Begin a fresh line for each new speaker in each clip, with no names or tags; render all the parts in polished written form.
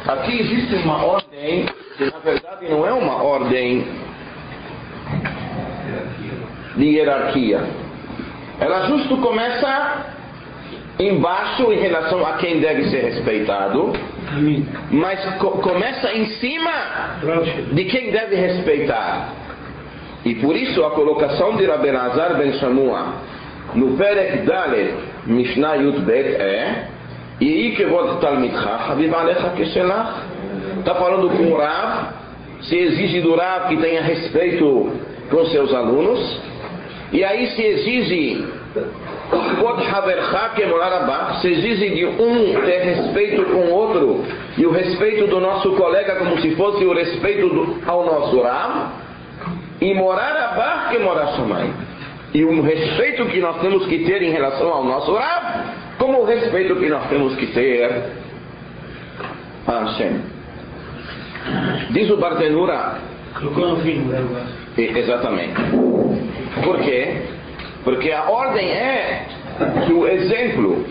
Aqui existe uma ordem, que na verdade não é uma ordem de hierarquia. Ela justo começa embaixo em relação a quem deve ser respeitado, mas começa em cima de quem deve respeitar. E por isso a colocação de Rabbi Elazar ben Shamua no Perek Dalet Mishnah Yud Bet é Yehi kevod talmidcha chaviv alecha keshelach. Está falando com o Rav, se exige do Rav que tenha respeito com seus alunos, e aí se exige kevod havercha kemorar abach, se exige de um ter respeito com o outro, e o respeito do nosso colega como se fosse o respeito ao nosso Rav, e morar abach kemorar shamayim, e o respeito que nós temos que ter em relação ao nosso Rav, como o respeito que nós temos que ter a Hashem. Diz o Bartenura.
Colocou no fim,
exatamente. Por quê? Porque a ordem é que o exemplo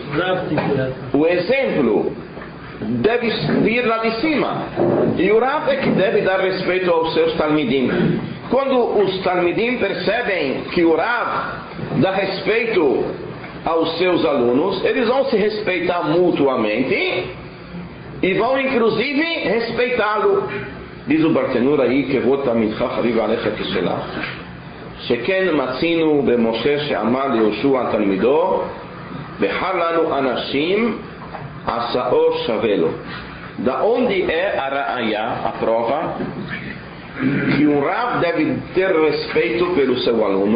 deve vir lá de cima. E o Rav é que deve dar respeito aos seus talmidim. Quando os talmidim percebem que o Rav dá respeito aos seus alunos, eles vão se respeitar mutuamente e vão inclusive respeitá-lo. Diz o Bartenura aí que vou tamidcha chaviv alecha keshelach sheken matzinu b'Moshe she'amar leYoshua talmido v'har lanu anashim asao shavelo. Da onde é a ra'aya, a prova que um Rav deve ter respeito pelo seu aluno,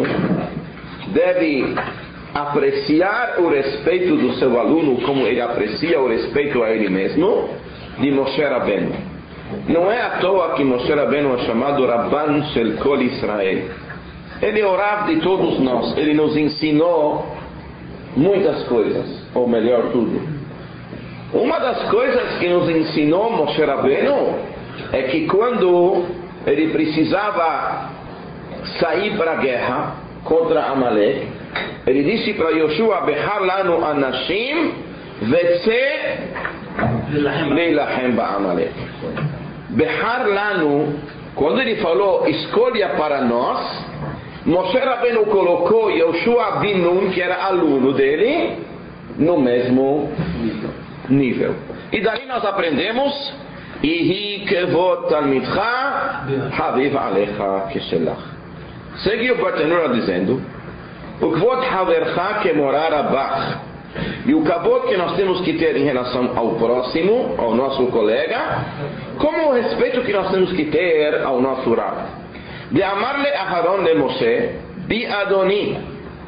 deve apreciar o respeito do seu aluno como ele aprecia o respeito a ele mesmo, de Moshe Rabbeinu. Não é à toa que Moshe Rabbeinu é chamado Rabban Shel Kol Israel. Ele é o Rav de todos nós. Ele nos ensinou muitas coisas, ou melhor, tudo. Uma das coisas que nos ensinou Moshe Rabbeinu é que quando ele precisava sair para a guerra contra Amalek, ele disse para Yoshua: Behar lanu anashim vetze leilachem ba'amalek. Behar lanu, quando ele falou escolha para nós, Moshe Rabbeinu colocou Yoshua bin Nun, que era aluno dele, no mesmo nível. E daí nós aprendemos Yehi kevod talmidcha chaviv alecha keshelach. Segue o Bartenura dizendo: o kavod havercha kemorar abach. E o kavod que nós temos que ter em relação ao próximo, ao nosso colega, como o respeito que nós temos que ter ao nosso Rav. De amarle Aharon le Moshe bi Adoni.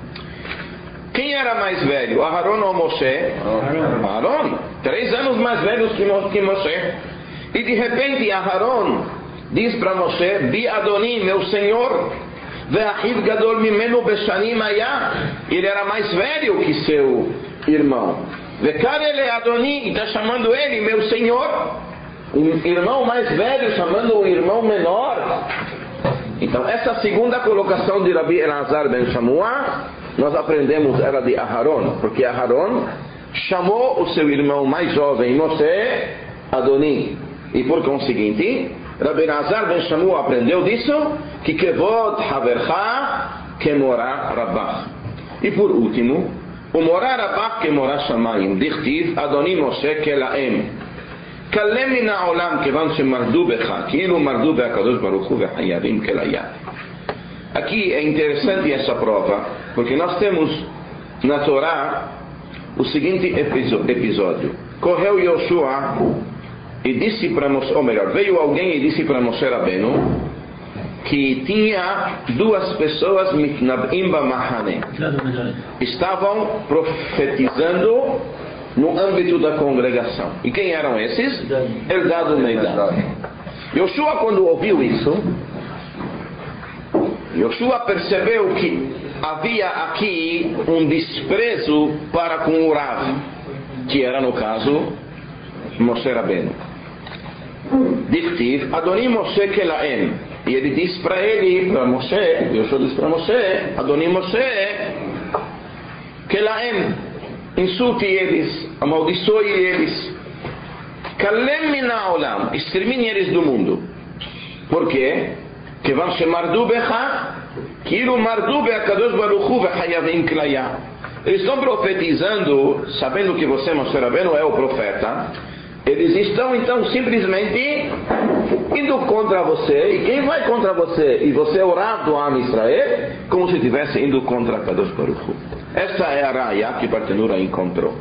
Quem era mais velho, Aharon ou Moshe? Aharon. 3 anos mais velhos que Moshe. E de repente Aharon diz para Moshe: bi Adoni, meu senhor. Ve'achiv gadol mimenu beshanim aya. Ele era mais velho que seu irmão. Ve'karele Adoni, e está chamando ele meu senhor. Um irmão mais velho chamando um irmão menor. Então essa segunda colocação de Rabbi Elazar ben Shamua, nós aprendemos era de Aharon, porque Aharon chamou o seu irmão mais jovem Moshe Adoni. E por conseguinte Rabbi Elazar ben Shamua aprendeu disso que kevod havercha kemorar rabach. E por último, o morar rabach kemorar shamayim. Dichtiv Adoni Moshe kelaem kalem min ha'olam kevan shemardu becha כאילו mardu be'akadosh baruch hu ve'hayavim kelayad. Aqui é interessante essa prova, porque nós temos na Torá o seguinte episódio. Correu Yoshua e disse para Moshe, ou melhor, veio alguém e disse para Moshe Rabbeinu que tinha 2 pessoas mitnabim b'mahane, estavam profetizando no âmbito da congregação. E quem eram esses? Eldad e Medad. Yoshua, quando ouviu isso, Yoshua percebeu que havia aqui um desprezo para com o Rav, que era no caso Moshe Rabbeinu. Dichtiv Adoni Moshe kelaem. E ele disse para ele, para Moshe, Yoshua disse para Moshe: Adoni Moshe kelaem, insulte eles, amaldiçoe eles. Kalem min ha'olam, extermine eles do mundo. Por quê? Que vão chamar do becha, Kilu mardu be'akadosh baruch hu ve'chayavim klaya. Eles estão profetizando, sabendo que você, Moshe Rabbeinu, é o profeta. Eles estão então simplesmente indo contra você. E quem vai contra você e você é o Rav do Am Israel, como se estivesse indo contra Kadosh Baruch Hu. Essa é a raya que Bartenura encontrou.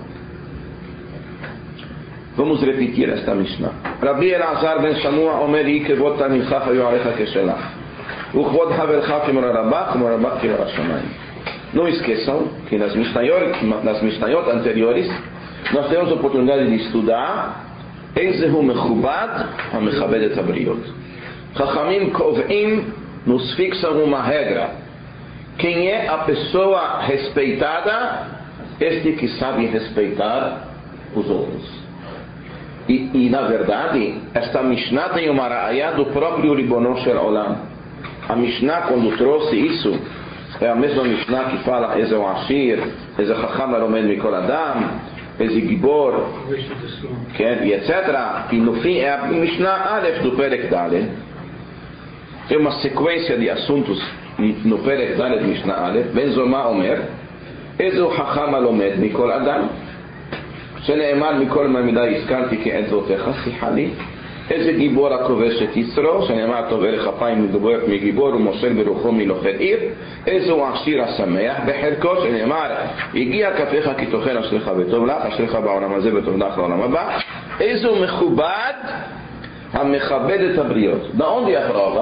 Vamos repetir esta Mishnah. Rabbi Elazar ben Shamua omer ikevot talmidcha hayu alecha keshelach ukvod havercha kimor rabach kimor rabach kimor hashamayim. Não esqueçam que nas Mishnayot anteriores nós temos a oportunidade de estudar Ezehu mechubad ha-mechabed et habriot. Chachamim kov'im nos fixam uma regra. Quem é a pessoa respeitada? Este que sabe respeitar os outros. E na verdade, esta Mishnah tem uma raya do próprio Ribono Shel Olam. A Mishnah, quando trouxe isso, é a mesma Mishnah que fala Eze o Ashir, Eze Chacham Aromed Mikol Adam, Eze Gibor, e etc. E no fim é a Mishnah Aleph do Perek Dalet. É uma sequência de assuntos no Perek Dalet Mishnah Aleph. Ben Zoma Omer, Eze o Chacham Aromed Mikol Adam, שנאמר מכל מעמידה הזכרתי כי אין תורתך שיחה לי. איזה גיבור הכובש את יצרו, שנאמר טוב ערך אפיים מדוברת מגיבור ומוסר ברוחו מלוכד עיר. איזה הוא עשיר השמח בחלקו, שנאמר הגיע כפיך כי תאכל אשריך וטוב לך, אשריך בעולם הזה וטוב לך לעולם הבא. איזה הוא מכובד המכבד את הבריות. דאון די הפרבה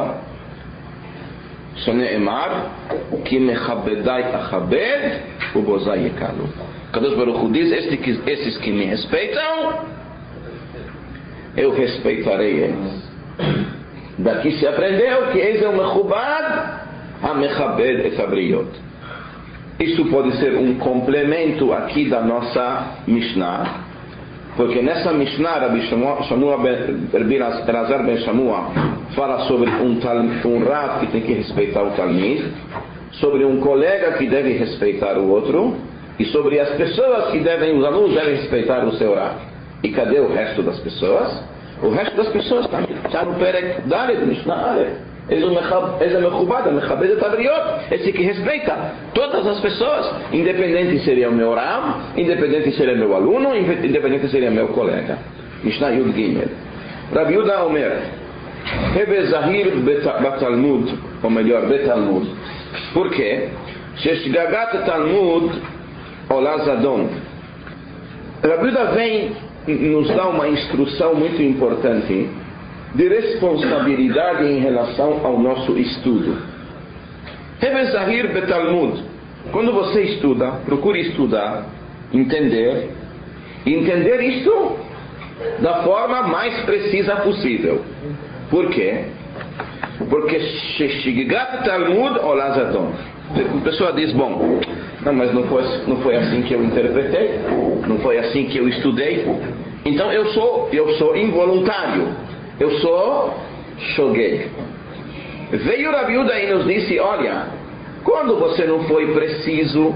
שנאמר כי מכבדי אכבד ובוזי יקלו. Kadosh Baruch Hu diz, esses que me respeitam, eu respeitarei eles. Daqui se aprendeu que eis é o mechubad ha-mechabed et habriot. Isso pode ser um complemento aqui da nossa Mishnah, porque nessa Mishnah Rabbi Elazar ben Shamua fala sobre um Rav que tem que respeitar o Talmid, sobre um colega que deve respeitar o outro, e sobre as pessoas que os alunos devem respeitar o seu Rav. E cadê o resto das pessoas? O resto das pessoas está no Perek Dalet, Mishnah Aleph. Esse mechubad, mechabed et habriot, esse que respeita todas as pessoas, independente se seria o meu Rav, independente se seria meu aluno, independente se seria meu colega. Mishnah Yud Gimel. Rabbi Yehuda Omer, Heve Zahir Batalmud, ou melhor, Betalmud. Por quê? Sheshgagat Talmud Olazadon. Rabbi Yehuda vem nos dar uma instrução muito importante de responsabilidade em relação ao nosso estudo. Revezahir betalmud. Quando você estuda, procure estudar, entender isto da forma mais precisa possível. Por quê? Porque Sheshgigat Talmud Olazadon. A pessoa diz, bom, não, mas não foi assim que eu interpretei, não foi assim que eu estudei, então eu sou involuntário, eu sou shogeg. Veio Rabbi Yehuda e nos disse, olha, quando você não foi preciso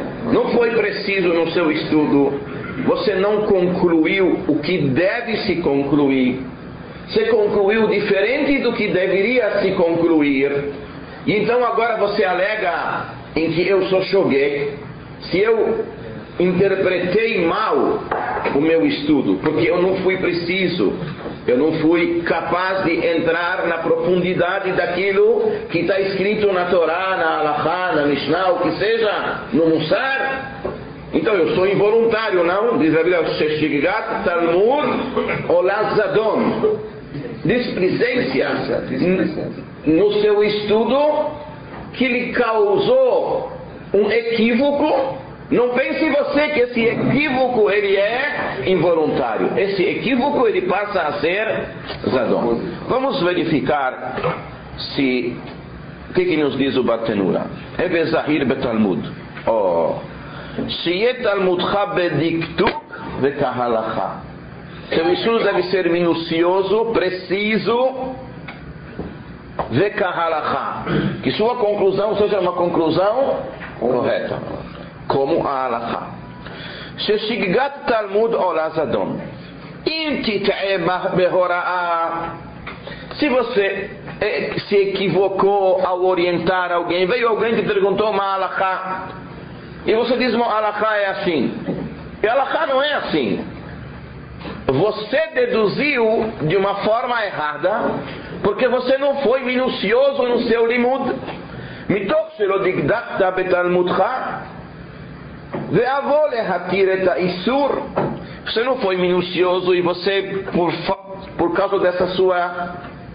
no seu estudo, você não concluiu o que deve se concluir, você concluiu diferente do que deveria se concluir, e então agora você alega em que eu sou shogeg, se eu interpretei mal o meu estudo, porque eu não fui preciso, eu não fui capaz de entrar na profundidade daquilo que está escrito na Torá, na Halachá, na Mishnah, o que seja, no Mussar. Então eu sou involuntário, não? Diz a Bíblia, Sheshgigat Talmud Olazadon. Displicência no seu estudo que lhe causou um equívoco. Não pense você que esse equívoco ele é involuntário. Esse equívoco ele passa a ser zadon. Vamos verificar se o que nos diz o Bartenura. Evezahir betalmud. Shiye talmudcha bediktuk vekahalacha. Seu estudo deve ser minucioso, preciso, vekahalacha. Que sua conclusão seja uma conclusão correta, como a halachá. Sheshgigat Talmud Olazadon. Se você se equivocou ao orientar alguém, veio alguém que perguntou uma halakha, e você diz uma halakha é assim, e a halakha não é assim. Você deduziu de uma forma errada, porque você não foi minucioso no seu limud. מתוך שלא דקדקת בתלמודך ואבוא להתיר את האיסור. Você não foi minucioso e você, por causa dessa sua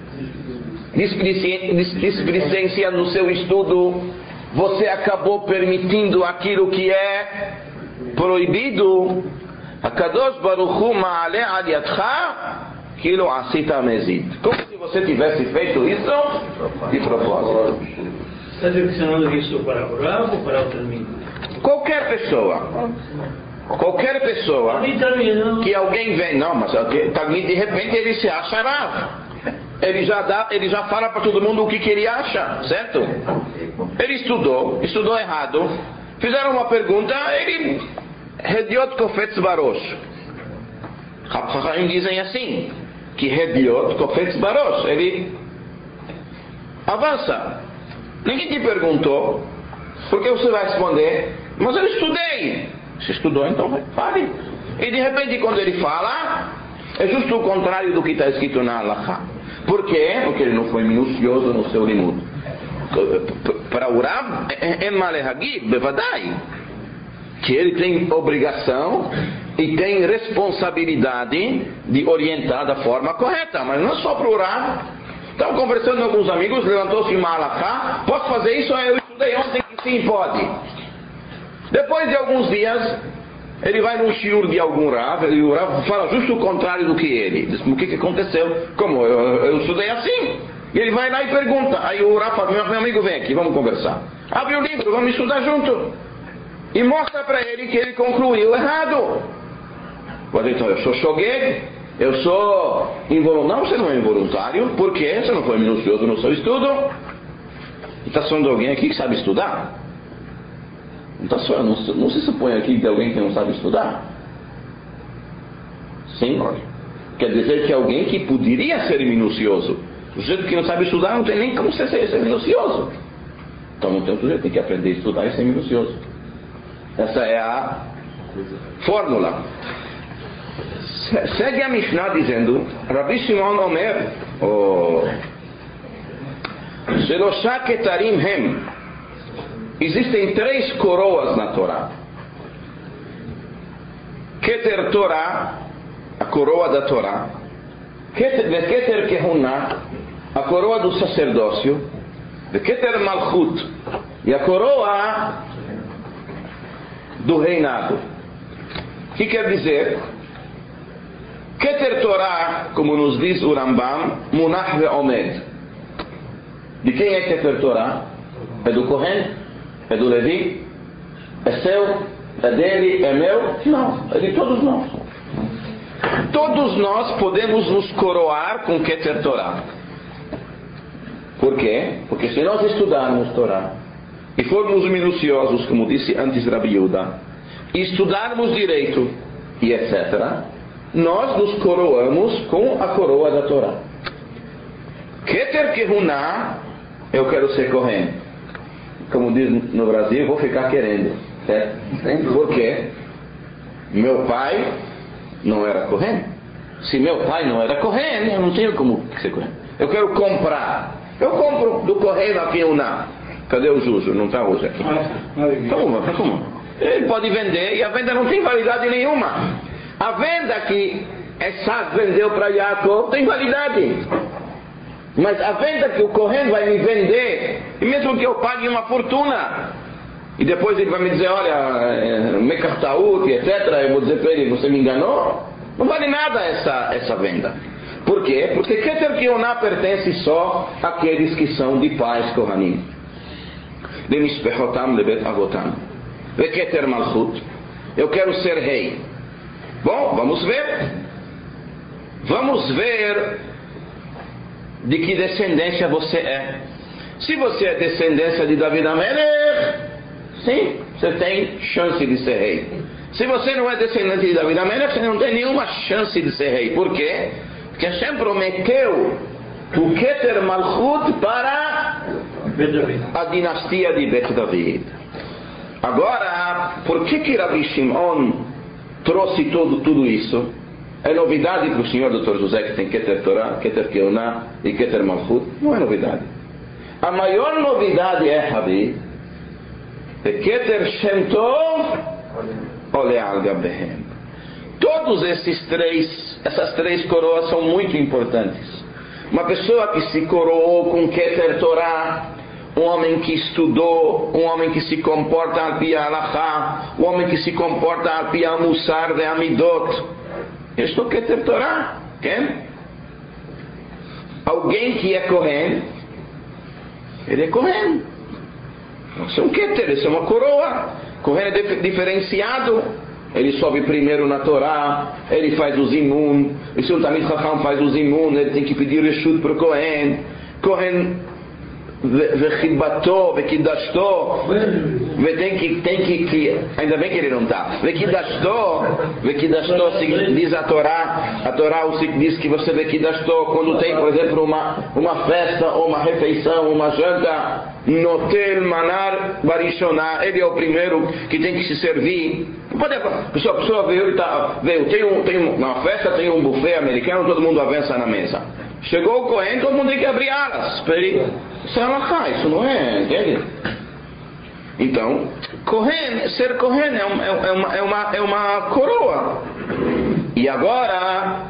displicência no seu estudo, você acabou permitindo aquilo que é proibido. Akadosh Baruch Hu ma'aleh al yadcha kilo asita mezid. Como se você tivesse feito isso de propósito.
Está direcionando isso para o Rav ou para o Talmid?
Qualquer pessoa que alguém vem, não, mas Talmid de repente ele se acha Rav. Ele já fala para todo mundo o que ele acha, certo? Ele estudou errado. Fizeram uma pergunta, ele Hediot Kofetz Barosh. Chachamim dizem assim, que Hediot Kofetz Barosh, ele avança. Ninguém te perguntou, porque você vai responder, mas eu estudei. Você estudou, então fale. E de repente quando ele fala, é justo o contrário do que está escrito na halakha. Por quê? Porque ele não foi minucioso no seu limud. Para o Rav, é malehagid, bevadai, que ele tem obrigação e tem responsabilidade de orientar da forma correta, mas não é só para o Rav. Estava conversando com alguns amigos, levantou-se uma halakha, posso fazer isso? Eu estudei ontem que sim, pode. Depois de alguns dias, ele vai num shiur de algum Rav, e o Rav fala justo o contrário do que ele. Diz, o que aconteceu? Como? Eu estudei assim. E ele vai lá e pergunta. Aí o Rav fala, meu amigo, vem aqui, vamos conversar. Abre o livro, vamos estudar junto. E mostra para ele que ele concluiu errado. Pode então, eu sou shogeg. Eu sou involuntário. Não, você não é involuntário. Por quê? Você não foi minucioso no seu estudo. Está falando de alguém aqui que sabe estudar? Não se supõe aqui que tem alguém que não sabe estudar? Sim. Quer dizer que alguém que poderia ser minucioso. O sujeito que não sabe estudar não tem nem como ser minucioso. Então não tem sujeito, tem que aprender a estudar e ser minucioso. Essa é a fórmula. Segue a Mishnah dizendo, Rabbi Shimon Omer, Shelosha Ketarim Hem, existem 3 coroas na Torá. Keter Torá, a coroa da Torá, Keter Kehunah, a coroa do sacerdócio, Keter Malchut, e a coroa do reinado. O que quer dizer? Keter Torah, como nos diz o Rambam, Munach ve'omed. De quem é Keter Torah? É do Kohen? É do Levi? É seu? É dele? É meu? Não, é de todos nós. Todos nós podemos nos coroar com Keter Torah. Por quê? Porque se nós estudarmos Torah e formos minuciosos, como disse antes Rabi Yehuda, e estudarmos direito e etc., nós nos coroamos com a coroa da Torá. Keter Kehunah, eu quero ser Kohen. Como diz no Brasil, vou ficar querendo. Certo? Por quê? Meu pai não era Kohen. Se meu pai não era Kohen, eu não tenho como ser Kohen. Eu quero comprar. Eu compro do Kohen a Kehunah. Cadê o Juju? Não está hoje aqui. Como? Ele pode vender e a venda não tem validade nenhuma. A venda que Esav vendeu para Yaakov tem validade. Mas a venda que o Kohen vai me vender, e mesmo que eu pague uma fortuna, e depois ele vai me dizer, olha, Mekartaut, etc., eu vou dizer para ele, você me enganou, não vale nada essa venda. Por quê? Porque Keter Kehunah pertence só àqueles que são de pais Kohanim. De Mishpechotam lebet avotam. Ve Keter Malchut, eu quero ser rei. Bom, vamos ver. Vamos ver de que descendência você é. Se você é descendência de David Amelech, sim, você tem chance de ser rei. Se você não é descendente de Davi Amelech, você não tem nenhuma chance de ser rei. Por quê? Porque Hashem prometeu o Keter Malchut para a dinastia de Bet David. Agora, por que Rabi Shimon trouxe tudo isso? É novidade para o senhor Dr. José que tem Keter Torah, Keter Keuná e Keter Malchut? Não é novidade. A maior novidade é, Rabi, é Keter Shem Tov Ole Al Gabehem. Todos essas três coroas são muito importantes. Uma pessoa que se coroou com Keter Torah, um homem que estudou, um homem que se comporta al pi halachá, um homem que se comporta al pi musar de amidot. Isto é Keter Torah, quem? Alguém que é Kohen, ele é Kohen. Isso é um Keter, isso é uma coroa. Kohen é diferenciado. Ele sobe primeiro na Torá, ele faz o zimun. E se o Talmid Chacham faz o zimun, ele tem que pedir reshut para o Kohen. Kohen vechibato, vekidashto, tem que ainda bem que ele não está. Vekidashto diz a Torá diz que você vekidashto quando tem, por exemplo, uma festa ou uma refeição, uma janta, notel manar barishoná, ele é o primeiro que tem que se servir. Pode, a pessoa veio, tem uma festa, tem um buffet americano, todo mundo avança na mesa. Chegou o Kohen, todo mundo tem que abrir alas. Isso é halachá, isso não é, entende? Então, ser Kohen é uma coroa. E agora,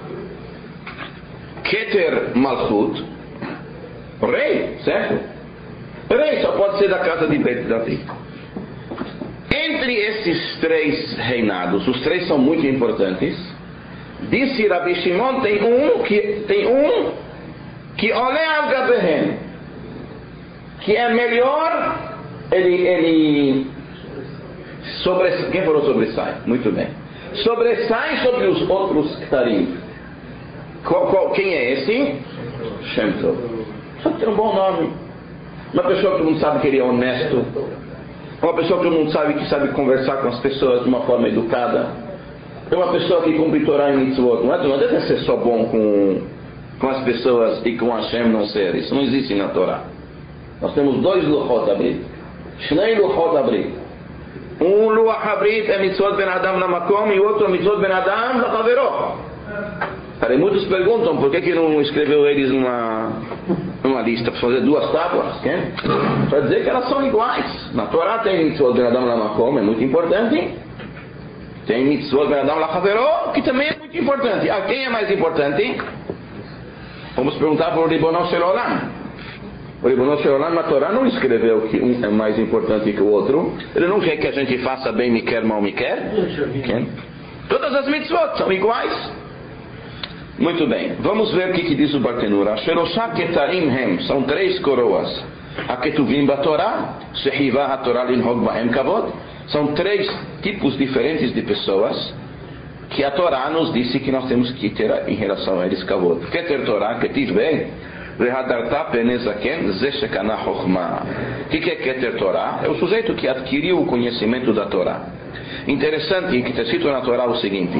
Keter Malchut, rei, certo? Rei só pode ser da casa de Bet David. Entre esses três reinados, os três são muito importantes. Disse Rabi Shimon, tem um que olha al gabehem, que é melhor, ele quem falou sobressai? Muito bem. Sobressai sobre os outros ktarim. Quem é esse? Shem Tov. Só tem um bom nome. Uma pessoa que todo mundo sabe que ele é honesto. Uma pessoa que todo mundo sabe que sabe conversar com as pessoas de uma forma educada. É uma pessoa que cumpre Torá e Mitzvot. Não deve ser só bom com as pessoas e com Hashem não ser. Isso não existe na Torá. Nós temos dois Luchot Abrit. Shnei Luchot Abrit. Um Luach Abrit é Mitzvot Ben Adam Lamakom e o outro é Mitzvot Ben Adam Lachaveró. Aí muitos perguntam por que não escreveu eles numa lista para fazer duas tábuas, para dizer que elas são iguais. Na Torá tem Mitzvot Ben Adam Lamakom, é muito importante. Tem Mitzvot Ben Adam Lachaveró, que também é muito importante. Quem é mais importante? Vamos perguntar para o Ribono Shel Olam. O Ribono Shel Olam na Torá não escreveu que um é mais importante que o outro. Ele não quer que a gente faça bem me quer, mal me quer. Todas as mitzvot são iguais. Muito bem, vamos ver o que diz o Bartenura. Sheloshá ketarim hem, são três coroas. A ketuvim batorá, shehivah hatorá linhog bahem kavod. São três tipos diferentes de pessoas que a Torá nos disse que nós temos que ter em relação a eles kavod. Keter Torá, ketiv bem, vehadarta penezaken zeshekana chokhmah. O que é Keter Torá? É o sujeito que adquiriu o conhecimento da Torá. Interessante que está escrito na Torá o seguinte: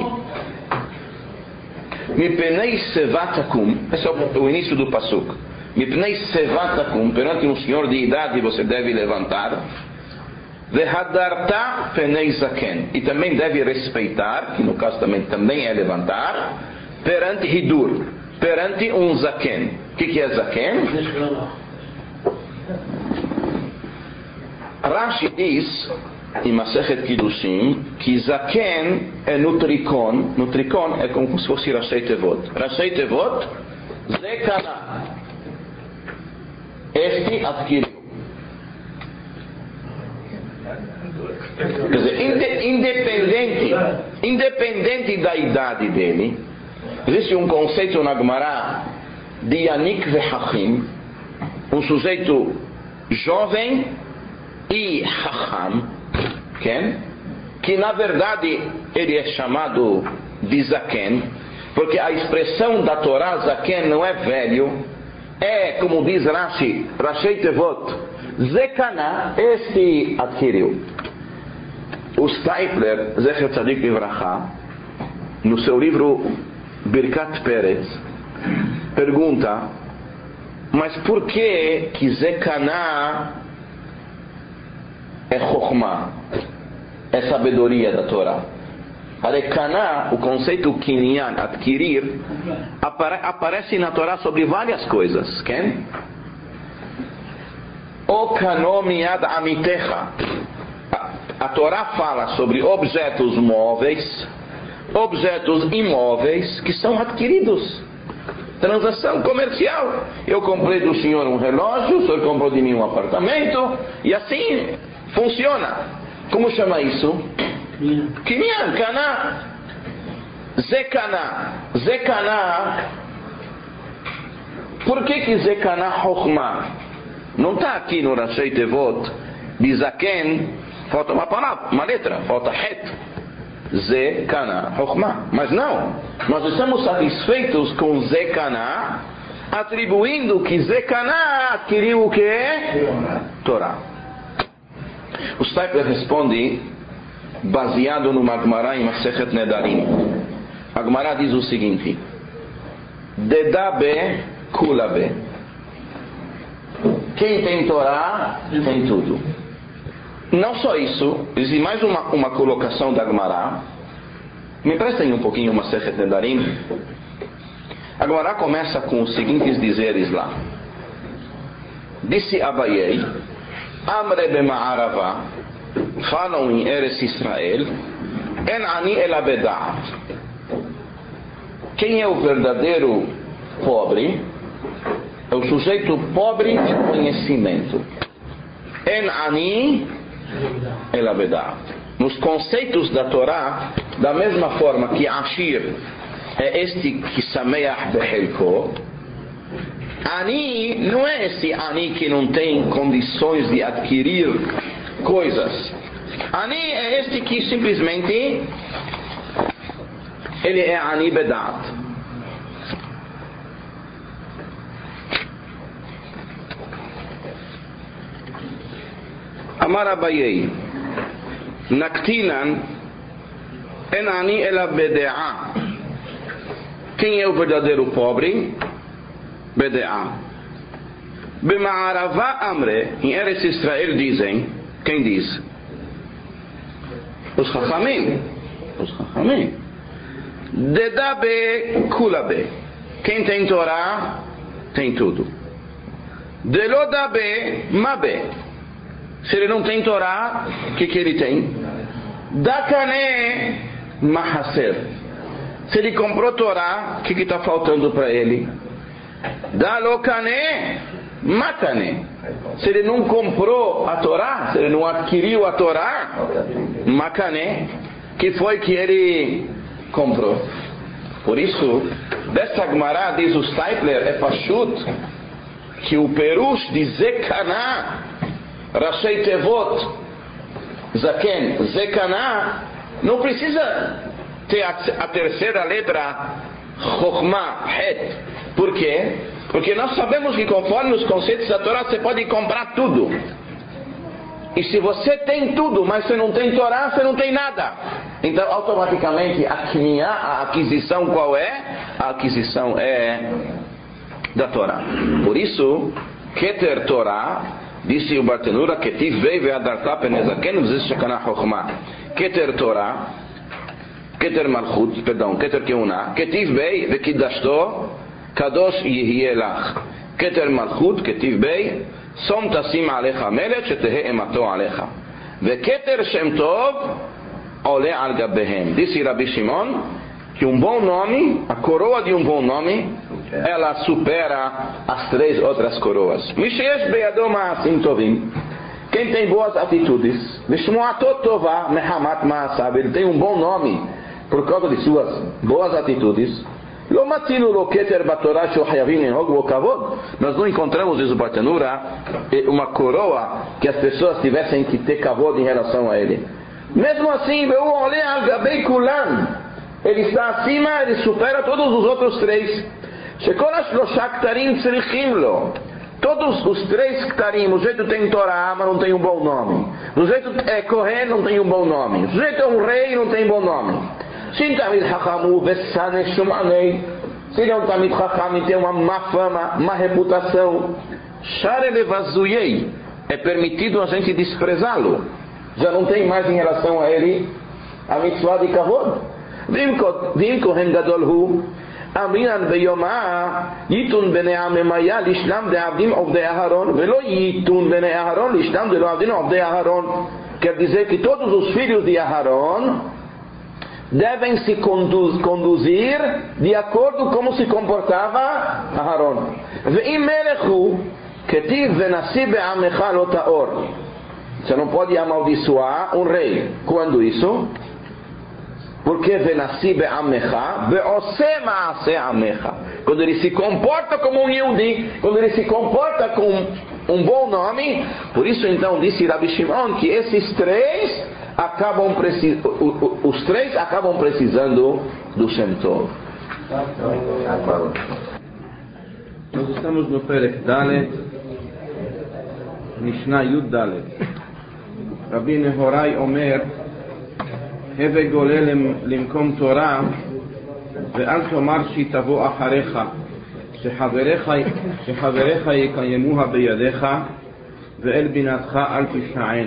Mipnei sevatakum, esse é o início do pasuk. Mipnei sevatakum, perante um senhor de idade você deve levantar. Vehadarta penei zaken, e também deve respeitar, que no caso também é levantar, perante hidur, perante um zaken. O que é zaken? Rashi diz em Masechet Kiddushin que zaken é nutricon. Nutricon é como se fosse Rashei Tevot. Rashei Tevot, zekana. Este adquiriu. Quer dizer, independente da idade dele, existe um conceito na Gemara de Yanik Vehachim, um sujeito jovem e Hacham, que na verdade ele é chamado de Zaken, porque a expressão da Torá Zaken não é velho, é como diz Rashi, Rashei Tevot, Zekana, este adquiriu. O Steipler, Zecher Tzadik Livracha, no seu livro Birkat Peretz, pergunta: mas por que Zecaná é Chokhmah, é sabedoria da Torá? Arecaná, o conceito kinyan, adquirir, aparece na Torá sobre várias coisas. Quem? O kanomiad amitecha. A Torá fala sobre objetos móveis, objetos imóveis que são adquiridos. Transação comercial. Eu comprei do senhor um relógio, o senhor comprou de mim um apartamento, e assim funciona. Como chama isso? Kinyan, Kaná. Zecaná. Por que Zecaná Chokhmah? Não está aqui no Rashei Tevot, Bizaken, falta uma palavra, uma letra, falta Het. Zecaná Chokhmah. Mas não, nós estamos satisfeitos com Zecaná, atribuindo que Zecaná adquiriu o que? Torá. O Steipler responde, baseado no Gemara em Masechet Nedarim. A Gemara diz o seguinte: Dedabe Kulabe. Quem tem Torá tem tudo. Não só isso, existe mais uma colocação da Gemara. Me prestem um pouquinho o Masechet Nedarim. A Gemara começa com os seguintes dizeres lá. Disse Abayei: Amre b'ma'arava, falam em Eretz Israel, en ani el abedat. Quem é o verdadeiro pobre? É o sujeito pobre em conhecimento. En ani el abedat. Nos conceitos da Torá, da mesma forma que Ashir é este que sameach behelko, Ani não é esse Ani que não tem condições de adquirir coisas. Ani é este que simplesmente ele é Ani Bedat. Amar Abayei: Naktinan en Ani ela Bede'a. Quem é o verdadeiro pobre? Bede'a. B'ma'arava amre, em Eretz Israel dizem, quem diz? Os Chachamim. Dedabe kulabe. Quem tem Torá tem tudo. Delodabe mabe. Se ele não tem Torá, o que ele tem? Dakane mahaser. Se ele comprou Torá, o que está faltando para ele? Dalokane matane. Se ele não comprou a Torá, se ele não adquiriu a Torá, makane, que foi que ele comprou. Por isso, dessa Gemara diz o Steipler, é pashut, que o perush de Zecaná, Rashei Tevot, Zaken, Zecaná, não precisa ter a terceira letra Chokhmah, Het. Por quê? Porque nós sabemos que conforme os conceitos da Torá você pode comprar tudo. E se você tem tudo, mas você não tem Torá, você não tem nada. Então automaticamente a aquisição qual é? A aquisição é da Torá. Por isso, Keter Torá, disse o Bartenura, Ketiv vei ve'adarta penezaken v'zis shekana chokhmah. Keter Torá, Keter Malchut, perdão, Keter Keuna, Ketiv vei ve'kidashto Kadosh Yihye Lach. Keter Malchut, Ketiv Bey, Som Tasim Alecha Melet, Shetehe Emato Alecha. Veketer Shem Tov, Ole Al Gabehem. Disse Rabi Shimon que um bom nome, a coroa de um bom nome, ela supera as três outras coroas. Mishesh Beyadom Ma'asim Tovim. Quem tem boas atitudes, Vishmuatot Tovah Mehamat Ma'asav, ele tem um bom nome por causa de suas boas atitudes. Nós não encontramos, diz o Bartenura, uma coroa que as pessoas tivessem que ter kavod em relação a ele. Mesmo assim, ele está acima, ele supera todos os outros três. Todos os 3 Ktarim, o sujeito tem Torá, mas não tem um bom nome. O sujeito é Kohen, não tem um bom nome. O sujeito é um rei, não tem um bom nome. Se Tamid Hakamu Vessane Shumanei, se ele é um Tamid Hakam e tem uma má fama, má reputação, Sharelevazuyei, é permitido a gente desprezá-lo. Já não tem mais em relação a ele a mitzvah de kavod. Vim Kohen Gadol Hu, Aminan Beyomah, Yitun Bnei Amemaya, Lishlam de Abdim Ovdei Aharon, Velo Yitun Bnei Aharon, Lishlam de Abdim Ovdei Aharon. Quer dizer que todos os filhos de Aharon devem se conduzir de acordo como se comportava Aharon. Ve'im Melechu, Ketiv Venassi Be'amecha Lotaor. Você não pode amaldiçoar um rei. Quando isso? Porque Venassi Be'amecha, Be'ose Ma'ase Amecha. Quando ele se comporta como um Yehudi, quando ele se comporta com um bom nome. Por isso então disse Rabi Shimon que esses 3 os 3 acabam precisando do Shem Tov.
Nós estamos no Perek Dalet, Mishnah Yud Dalet. Rabbi Nehorai Omer, Heve Golel Limkom Torah, Ve'al Tomar Shitavo Acharecha, Shechaverecha Yikayemuha Beyadecha, Ve'el Binatcha Al Tishna'en.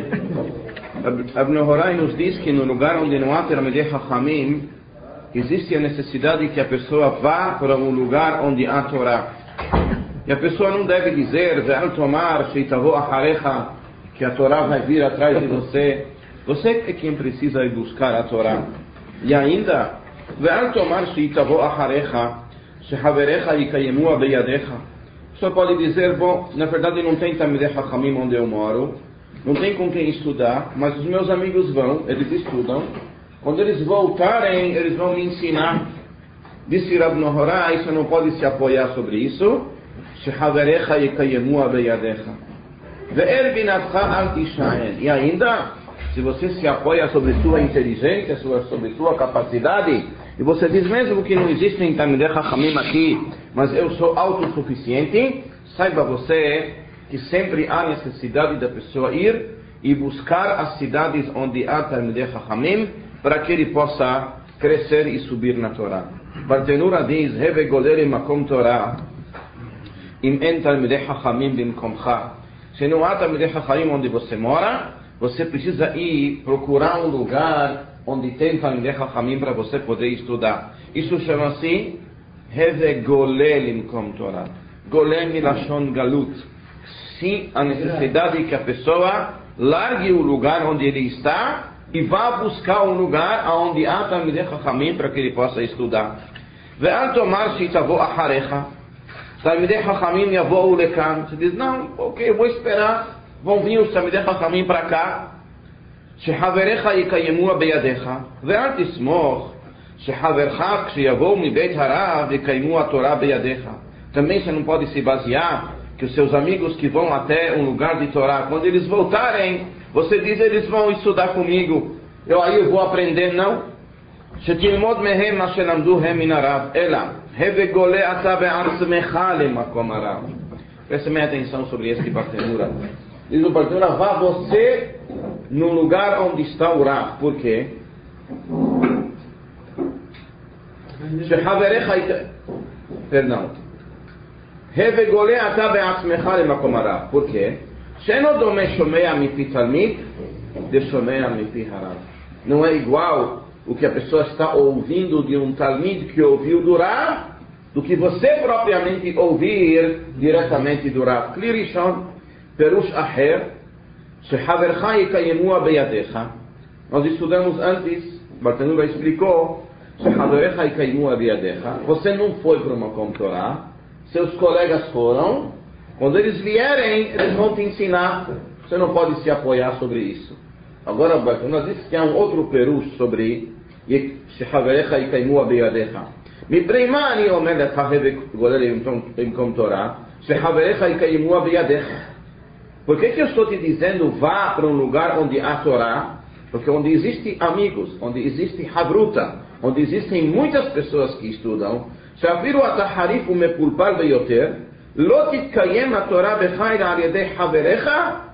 Rabbi Nehorai nos diz que no lugar onde não há Talmidei Chachamim, existe a necessidade que a pessoa vá para um lugar onde há Torá. E a pessoa não deve dizer, Ve'al Tomar Sheitavo Acharecha, que a Torá vai vir atrás de você. Você é quem precisa ir buscar a Torá. E ainda, Ve'al Tomar Sheitavo Acharecha, Shechaverecha Yikayemua Beyadecha. Só pode dizer, bom, na verdade não tem Talmidei Chachamim onde eu moro, não tem com quem estudar, mas os meus amigos vão, eles estudam. Quando eles voltarem, eles vão me ensinar. Disse Rabi Nehorai, você não pode se apoiar sobre isso. Shechaverecha Yikayemua Beyadecha. Ve'el binatcha al tishaen. E ainda, se você se apoia sobre sua inteligência, sobre sua capacidade, e você diz mesmo que não existem Talmidei Chachamim aqui, mas eu sou autossuficiente, saiba você que sempre há necessidade da pessoa ir e buscar as cidades onde há Talmidei Chachamim, para que ele possa crescer e subir na Torá. Bartenura diz, Heve Golel Makom Torah, Im en Talmidei Chachamim bimkomcha. Se não há Talmidei Chachamim onde você mora, você precisa ir procurar um lugar onde tem Talmidei Chachamim para você poder estudar. Isso chama-se Heve Golel Imkom Torah. Golel milashon galut. Sim, a necessidade que a pessoa largue o lugar onde ele está e vá buscar um lugar onde há Talmidei Chachamim para que ele possa estudar. Ve'al tomar sheitavo acharecha. Talmidei Chachamim yavou lekan. Você diz, não, ok, eu vou esperar. Vão vir os Talmidei Chachamim para cá. Shechaverecha yikayemua beyadecha. Ve'al tismoch. Shechavercha kshyavou mibeit harav yikayemua Torah beyadecha. Também você não pode se basear que os seus amigos que vão até um lugar de Torá, quando eles voltarem, você diz, eles vão estudar comigo. Aí eu vou aprender, não. Shetilmod mehem ma shelamdu hem min harav. Ela. Heve gole ata be'atzmecha lemakom harav. Preste bem atenção sobre esse Bartenura. Diz o Bartenura, vá você no lugar onde está o Rav. Por quê? Perdão. Heve gole ata be'atzmecha lemakom harav. Por quê? Sheno dome shomea mipi talmid de shomea mipi harav. Não é igual o que a pessoa está ouvindo de um talmid que ouviu do Rav, do que você propriamente ouvir diretamente do Rav. Klirishon, Perush Aher, Shehavercha yikayemua beyadecha. Nós estudamos antes, Bartenura explicou, Shehavercha yikayemua beyadecha. Você não foi para uma Torá, seus colegas foram. Quando eles vierem, eles vão te ensinar. Você não pode se apoiar sobre isso. Agora, Bartenura disse que há um outro perush sobre Shehaverecha yikaimua beyadecha. Mipreima ani omer לך heve golel imkom Torah, Shehaverecha yikaimua beyadecha. Por que eu estou te dizendo vá para um lugar onde há Torá? Porque onde existem amigos, onde existe Havruta, onde existem muitas pessoas que estudam, Shafiru ataharifu mepulpal beyoter, לא תתקיים התורה בך אלא על ידי חבריך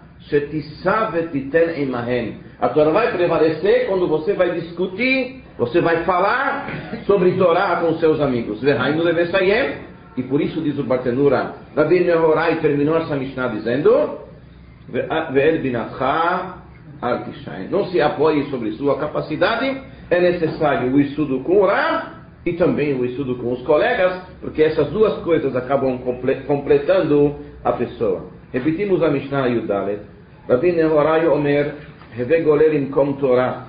שתישא ותיתן עמהם. A Torá vai prevalecer quando você vai discutir, você vai falar sobre Torá com seus amigos. Verrainu levesayem, e por isso diz o Bartenura, Rabbi Nehorai terminou essa Mishnah dizendo, Ve'el binatcha al tishain. Não se apoie sobre sua capacidade, é necessário o estudo com o Rav e também o estudo com os colegas, porque essas duas coisas acabam completando a pessoa. Repetimos a Mishnah Yudalet. Rabbi Nehorai Omer, Heve goler imkom Torah.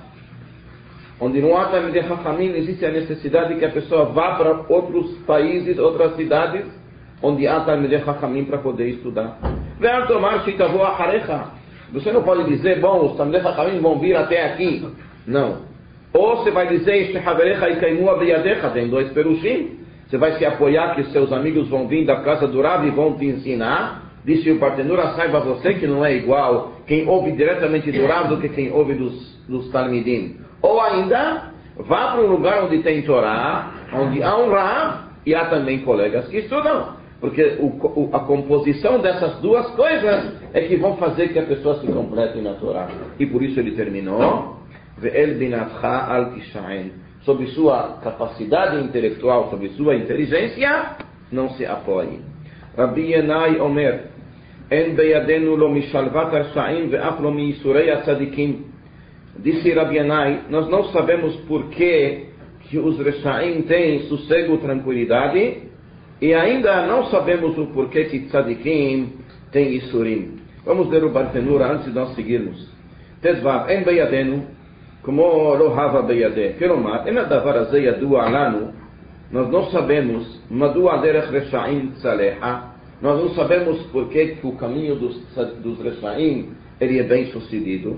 Onde não há Talmidei Chachamim, existe a necessidade que a pessoa vá para outros países, outras cidades, onde há Talmidei Chachamim para poder estudar. Ve'al tomar shitavo acharecha. Você não pode dizer, bom, os Talmidei Chachamim vão vir até aqui. Não. Ou você vai dizer, Shehaverecha ikaimu abriyadecha, tem dois perushim. Você vai se apoiar que seus amigos vão vir da casa do Rav e vão te ensinar. Disse o Bartenura, saiba você que não é igual quem ouve diretamente do Rav do que quem ouve dos Talmidim. Ou ainda, vá para um lugar onde tem Torá, onde há um Rav e há também colegas que estudam. Porque a composição dessas duas coisas é que vão fazer que a pessoa se complete na Torá. E por isso ele terminou, Ve'el binatcha al tishain. Sobre sua capacidade intelectual, sobre sua inteligência, não se apoie. Rabbi Yenai Omer, En beyadenu lo mishalvat arshaim ve'af lo miyisurei atzadikim. Disse Rabbi Yenai, nós não sabemos por que os Reshaim têm sossego, tranquilidade, e ainda não sabemos o porquê que Tzadikim tem Isurim. Vamos ler o Bartenura antes de nós seguirmos. Tezvav, en beyadenu, como lo hava beyadeh. Kelomar, en adavar azeh yadua lanu, nós não sabemos, madua derech Reshaim tzaleha, nós não sabemos por que o caminho dos Reshaim ele é bem sucedido.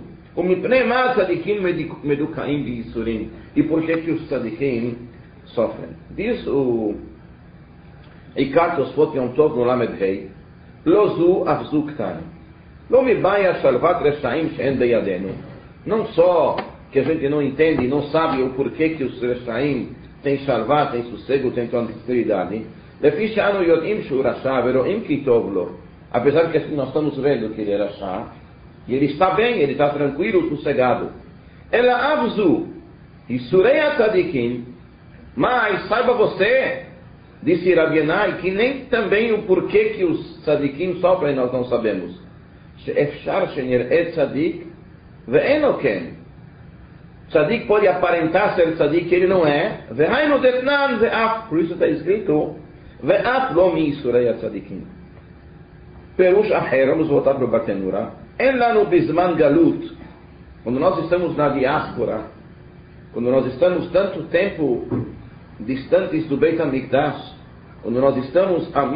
E por que os tzadikim sofrem? Diz o Ikar Tosfot Yom Tov no Lamed Hei, Lozu Avzu Ktan, Lo Mibaya Shalvat Reshaim She'en Beyadenu. Não só que a gente não entende e não sabe o porquê que os Reshaim têm Shalvat, têm sossego, têm tranquilidade. Lefi She'anu Yodim Shu Rasha Veroim Ki Tov Lo. Apesar que assim nós estamos vendo que ele é Rasha, e ele está bem, ele está tranquilo, sossegado. Ela avzu, e sureia tzadikim, mas saiba você, disse Rabbi Yenai, que nem também o porquê que os tzadikim sofrem nós não sabemos. She'efshar she'nir'eh tzadik ve'eno ken. Tzadik pode aparentar ser tzadik que ele não é. Ve'hainu detnan ve'af, por isso está escrito, ve'af lo mi sureia tzadikim. Perush aher, vamos voltar para o Bartenura. Ela no Bisman Galut, quando nós estamos na diáspora, quando nós estamos tanto tempo distantes do Beit HaMikdash, quando nós estamos a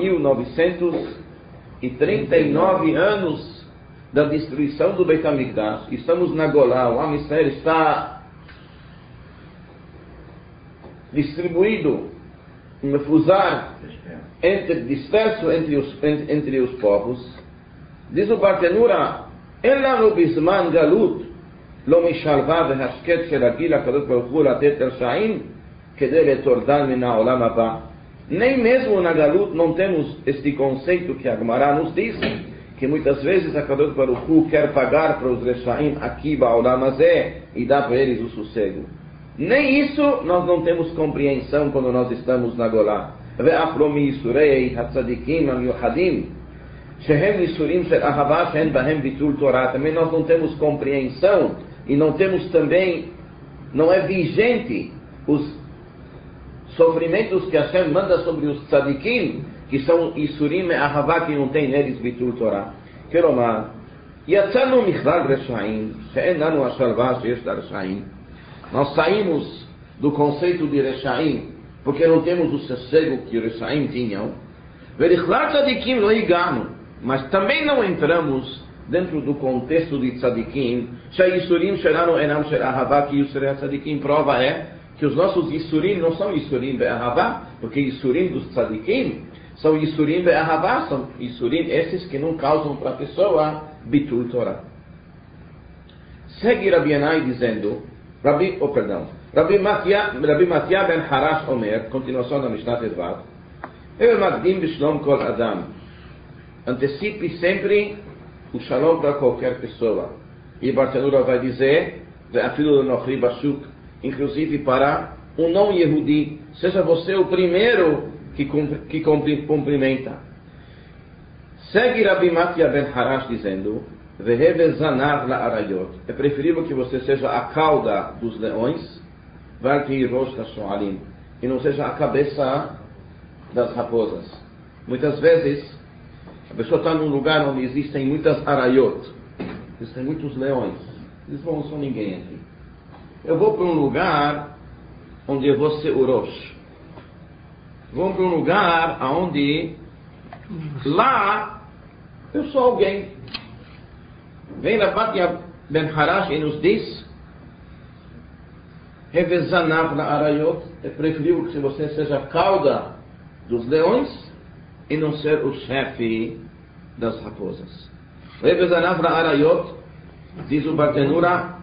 1939 anos da destruição do Beit HaMikdash, estamos na Golá, o Am Yisrael está distribuído, disperso entre os povos. Diz o Bartenura, Ela no Bisman Galut, Lo Mishalva Vehashket Sheragil HaKadosh Baruch Hu Latet Reshaim, Kedei Letordal Min HaOlam Haba. Nem mesmo na Galut não temos este conceito que a Gemara nos diz, que muitas vezes a HaKadosh Baruch Hu quer pagar para os Reshaim aqui Ba'olam Hazeh e dar para eles o sossego. Nem isso nós não temos compreensão quando nós estamos na Golá. Ve'af lo mi yisurei hatzadikim ha-miyuchadim, também nós não temos compreensão e não temos também, não é vigente os sofrimentos que Hashem manda sobre os tzadikim, que são Isurim e Ahavá, que não tem neles Bitul Torah. Kelomar, Yatzanu Michlal Reshaim, She'en Nanu Ashalvah She'esh Reshaim. Nós saímos do conceito de Reshaim, porque não temos o sossego que os Reshaim tinham. Verichlal Tzadikim lo igano. Mas também não entramos dentro do contexto de tzadikim. Shayisurim sheranu enam sherahavá, que Yisrei tzadikim, prova é que os nossos Yisurim não são Yisurim be'ahavá, porque Yisurim dos tzadikim são Yisurim be'ahavá, são Yisurim esses que não causam para a pessoa bitul Torah. Segue Rabbi Yenai dizendo, Rabbi Mattia ben Harash Omer, continuação da Mishnah Tezvav, El Magdim Bishlom Kol Adam. antecipe sempre o shalom para qualquer pessoa. E Bartenura vai dizer, inclusive para um não Yehudi, seja você o primeiro que cumprimenta. Segue Rabi Matya ben Harash dizendo, é preferível que você seja a cauda dos leões, e não seja a cabeça das raposas. Muitas vezes, a pessoa está num lugar onde existem muitas arayot, existem muitos leões. Eles não são ninguém aqui. Eu vou para um lugar onde eu vou ser o Rosh. Vou para um lugar onde lá eu sou alguém. Vem Rabi ben Harash e nos diz, revezanav na arayot, é preferível que você seja a cauda dos leões e não ser o chefe das raposas. Revezanav na arayot, diz o Bartenura,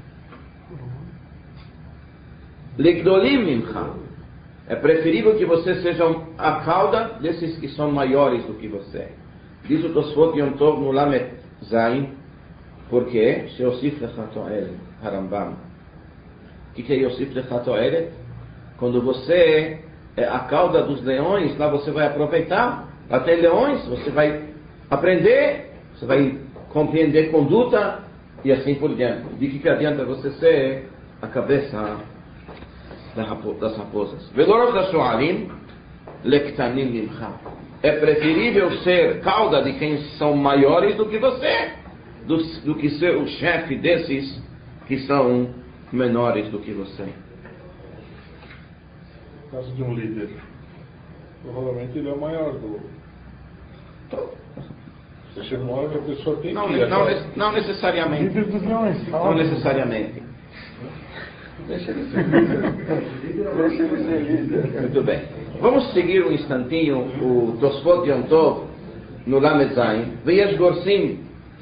Ligdolim mimcha, é preferível que você seja a cauda desses que são maiores do que você. Diz o Tosfot Yom Tov no Lamet Zain, porque Yosif Lechatoelet, Harambam. O que é Yosif Lechatoelet? Quando você é a cauda dos leões, lá você vai aproveitar. Lá tem leões, você vai aprender, você vai compreender conduta e assim por diante. De que adianta você ser a cabeça das raposas? Velorof da Shoalim, Lektanim Mimcha. É preferível ser cauda de quem são maiores do que você, do que ser o chefe desses que são menores do que você.
No caso de um líder, provavelmente ele é o maior do... Você chega uma hora que a pessoa tem
não necessariamente.
líder dos leões.
Não necessariamente.
Deixa ele ser líder.
Muito bem. Vamos seguir um instantinho o Tosfot Yom Tov no Lamed Zayin. ויש גורסים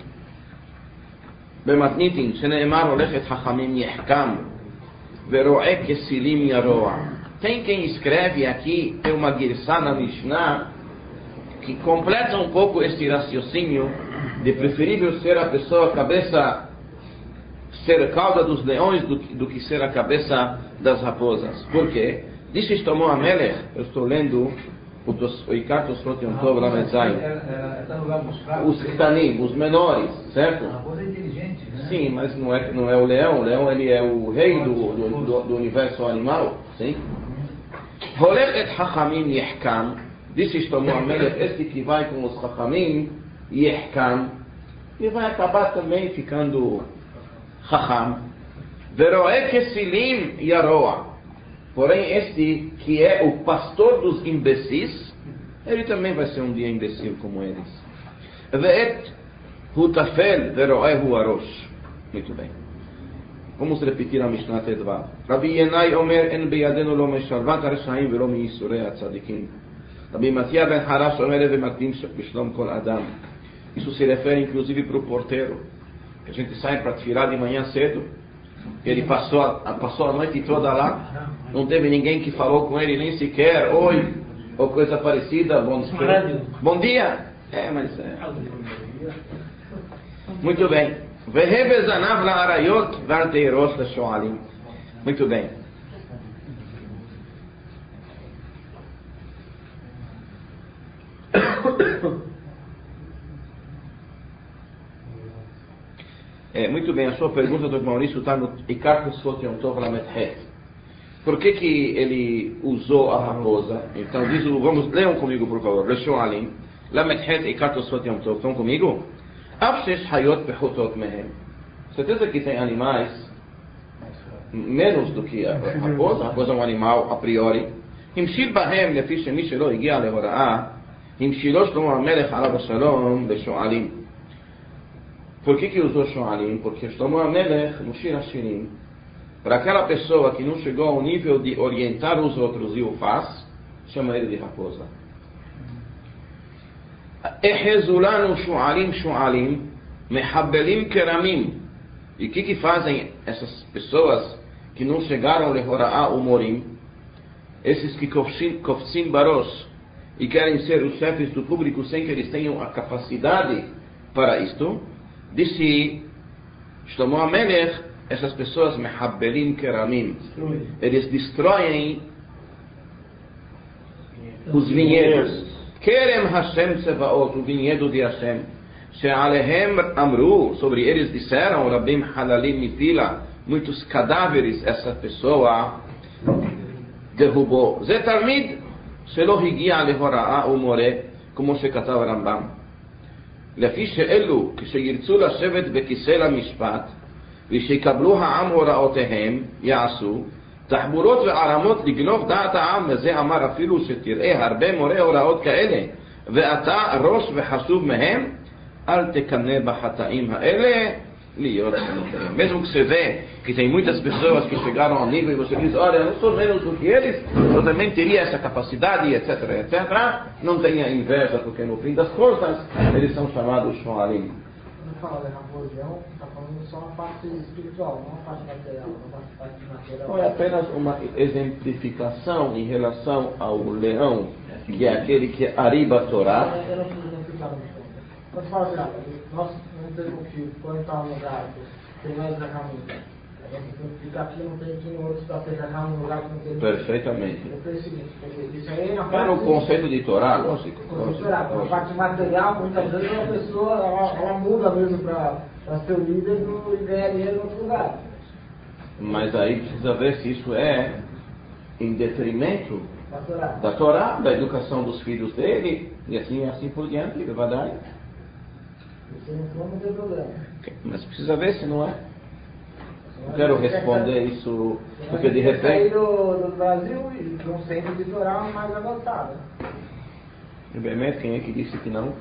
במתניתין שנאמר הולכת חכמים יחכם ורועה כסילים ירוע. Tem quem escreve aqui, tem uma girsá na Mishnah que completa um pouco este raciocínio de preferível ser a pessoa cabeça, ser a cauda dos leões do que ser a cabeça das raposas. Por quê? Disse Shlomo HaMelech, eu estou lendo o Ikar Tosfot Yom Tov Lamed Zayin. Os Ktanim, os menores, certo?
A raposa é inteligente, né?
Sim, mas não é o leão ele é o rei do universo animal, sim? Holech et Chachamim Yehkam, disse Shlomo HaMelech, este que vai com os Chachamim, Yehkam, e vai acabar também ficando Chacham. Veroe Kesilim Yaroa. Porém, este que é o pastor dos imbecis, ele também vai ser um dia imbecil como eles. Ve'et hutafel veroehu arosh. Muito bem. Vamos repetir a Mishnah Tedvav. Rabbi Yenai Omer en beyadenu lo mesharvat hareshaim velo miyisurei hatzadikim. Rabbi Matya ben Harash Omer vemakdim bishlom kol adam. Isso se refere inclusive para o porteiro, que a gente sai para tirar de manhã cedo. Ele passou a noite toda lá, não teve ninguém que falou com ele, nem sequer oi, ou coisa parecida, bom dia. Muito bem. Vehevezanav la arayot vardeiros la shoalim. Muito bem. Muito bem, a sua pergunta, Dr. Maurício, está no Ikar Tosfot Yom Tov Lamed Het. Por que ele usou a raposa? Então, vamos, leiam comigo, por favor. Reshoalim, Lamed Het, Ikar Tosfot Yom Tov. Estão comigo? Avshesh Hayot Bechotot Mehem. Certeza que tem animais menos do que a raposa. A raposa é um animal a priori. Himshil Bahem, Lefi Shemi Shelo Igia Lehora'a, Himshilo Shlomo HaMelech Alav Shalom, Reshoalim. Por que usou Shoalim? Porque Shlomo HaMelech, no Shir HaShirim, para aquela pessoa que não chegou ao nível de orientar os outros e o faz, chama ele de raposa. Ehezulanu Shoalim Shoalim, Mehabelim Keramim. E o que fazem essas pessoas que não chegaram a Lehora'a Umorim? Esses que Kofsin Baros, e querem ser os chefes do público sem que eles tenham a capacidade para isto, disse Shlomo HaMelech, essas pessoas mehabbelim keramim, eles destroem os vinhedos. Kerem Hashem Tsevaot, o vinhedo de Hashem. She'alehem amru, sobre eles disseram, Rabim halalim mitila, muitos cadáveres essa pessoa derrubou. Zetalmid, shelo higia lehora'a umore, como שכתב הרמב"ם. לפי שאלו, כשירצו לשבת בכיסא למשפט, ושיקבלו העם הוראותיהם, יעשו, תחבורות וערמות לגנוב דעת העם, וזה אמר אפילו שתראה הרבה מורי הוראות כאלה, ואתה ראש וחשוב מהם, אל תקנא בחטאים האלה, להיות חנוכרים. Mesmo que você vê que tem muitas pessoas que chegaram ao nível e você diz, olha, eu não sou menos do que eles, eu também teria essa capacidade, etc, etc, não tenha inveja, porque no fim das contas, eles são chamados Shoalim.
Quando fala de raposão, está falando só a parte espiritual, não a parte material, não a parte material.
Não é apenas uma exemplificação em relação ao leão, que é aquele que arriba a Torá.
Eu não fui falando isso. Quando fala assim, nós não temos um fio, quando está um lugar, tem mais Rahamim. A gente tem que ficar aqui, não tem aqui no outro, para ter Rahamim no lugar que não tem.
Perfeitamente.
Eu penso o seguinte, isso aí é na
É
parte...
no conceito de Torá, lógico.
A parte material, muitas vezes a pessoa, ela muda mesmo para ser o líder e ganhar dinheiro em outro lugar.
Mas aí precisa ver se isso é em detrimento
Da
da Torá, da educação dos filhos dele, e assim por diante, verdade?
Se não for, não tem problema.
Mas precisa ver se não é. Não quero responder isso, porque de
Sair
repente...
do Brasil e para um centro de Torá mais avançado.
Bemet, quem é que disse que não?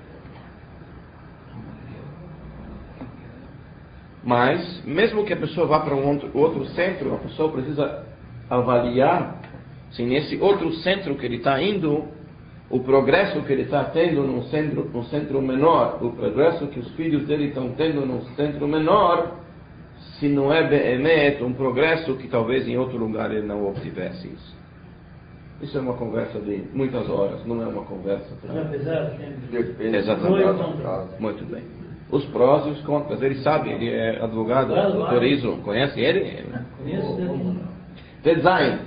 Mas, mesmo que a pessoa vá para um outro centro, a pessoa precisa avaliar se nesse outro centro que ele está indo, o progresso que ele está tendo num centro menor, o progresso que os filhos dele estão tendo num centro menor, se não é Be'emet, um progresso que talvez em outro lugar ele não obtivesse isso. Isso é uma conversa de muitas horas, não é uma conversa.
Apesar de
Exatamente. Muito bem. Os prós e os contras, ele sabe, ele é advogado, autorizo, conhece ele?
conheço,
Design.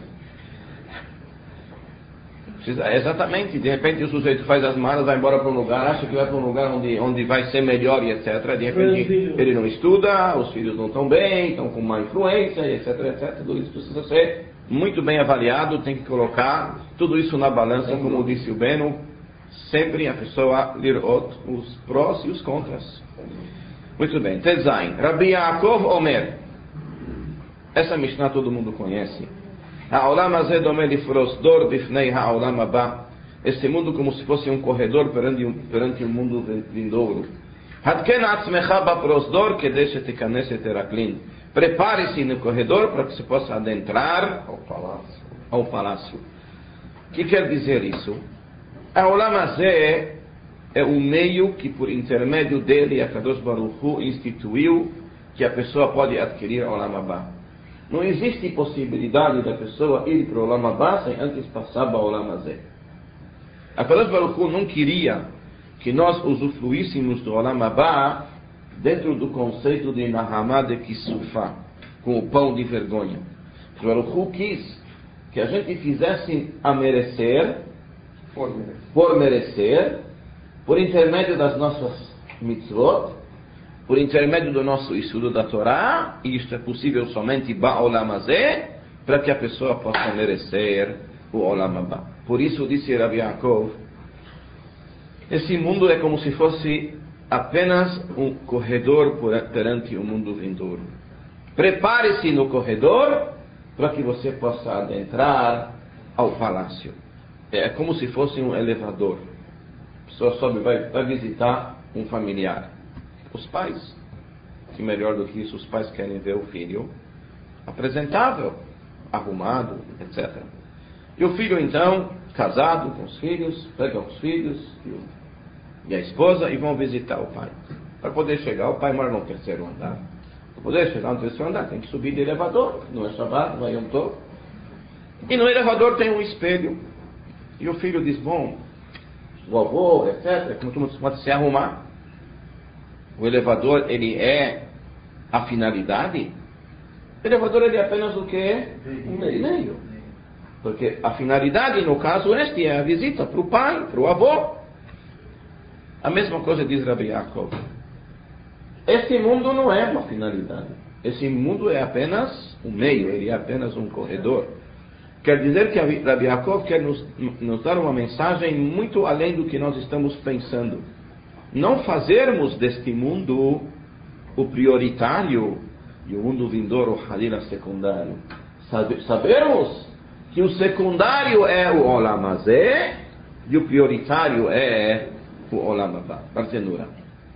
Exatamente, de repente o sujeito faz as malas, vai embora para um lugar, acha que vai para um lugar onde vai ser melhor e etc. De repente ele não estuda, os filhos não estão bem, estão com má influência e etc, etc. Tudo isso precisa ser muito bem avaliado, tem que colocar tudo isso na balança, como disse o Beno, sempre a pessoa lirot os prós e os contras. Muito bem, Tezain, Rabbi Yaakov Omer, essa Mishnah todo mundo conhece. Ha'olam hazeh domeh lifrosdor bifnei ha'olam haba. Esse mundo como se fosse um corredor perante o mundo vindouro. Hadken atzmecha baprosdor kedei shetikanes et teraklin. Prepare-se no corredor para que você possa adentrar ao palácio. O que quer dizer isso? Ha'olam hazeh é o meio que por intermédio dele a Kadosh Baruch Hu instituiu que a pessoa pode adquirir o Olam Haba. Não existe possibilidade da pessoa ir para o Olam Haba sem antes passar para o Olam Hazeh. A Kadosh Baruch Hu não queria que nós usufruíssemos do Olam Haba dentro do conceito de Nahamá de Kisufá, com o pão de vergonha. A Kadosh Baruch Hu quis que a gente fizesse a merecer, por merecer, por intermédio das nossas mitzvot, por intermédio do nosso estudo da Torá, e isto é possível somente Ba'olam Hazeh, para que a pessoa possa merecer o Olam Haba. Por isso disse Rabbi Yaakov, esse mundo é como se fosse apenas um corredor perante o mundo vindouro. Prepare-se no corredor para que você possa adentrar ao palácio. É como se fosse um elevador. A pessoa sobe, vai visitar um familiar. Os pais, que melhor do que isso, os pais querem ver o filho apresentável, arrumado, etc. E o filho então, casado com os filhos, pega os filhos e a esposa e vão visitar o pai. Para poder chegar, o pai mora no terceiro andar. Para poder chegar no terceiro andar, tem que subir de elevador, não é Shabbat, não é Yom Tov. E no elevador tem um espelho. E o filho diz, bom, o avô, etc., como tu pode se arrumar. O elevador, ele é a finalidade? O elevador, ele é apenas o quê? Um meio. Porque a finalidade, no caso este, é a visita para o pai, para o avô. A mesma coisa diz Rabbi Yaakov. Este mundo não é uma finalidade. Esse mundo é apenas um meio, ele é apenas um corredor. Quer dizer que Rabbi Yaakov quer nos dar uma mensagem muito além do que nós estamos pensando. Não fazermos deste mundo o prioritário e o mundo vindouro, halila, secundário. Sabermos que o secundário é o Olam Hazeh e o prioritário é o Olam Haba. Bartenura.